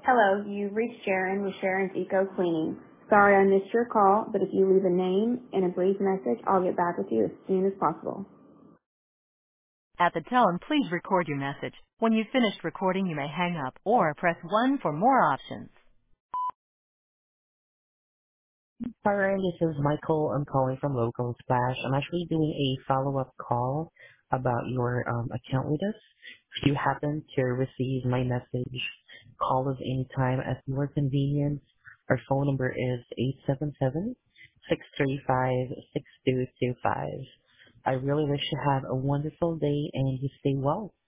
Hello, you've reached Sharon with Sharon's Eco Cleaning. Sorry I missed your call, but if you leave a name and a brief message, I'll get back with you as soon as possible. At the tone, please record your message. When you've finished recording, you may hang up or press 1 for more options. Hi, Ryan. This is Michael. I'm calling from Local Splash. I'm actually doing a follow-up call about your account with us. If you happen to receive my message, call us anytime at your convenience. Our phone number is 877-635-6225. I really wish you have a wonderful day and you stay well.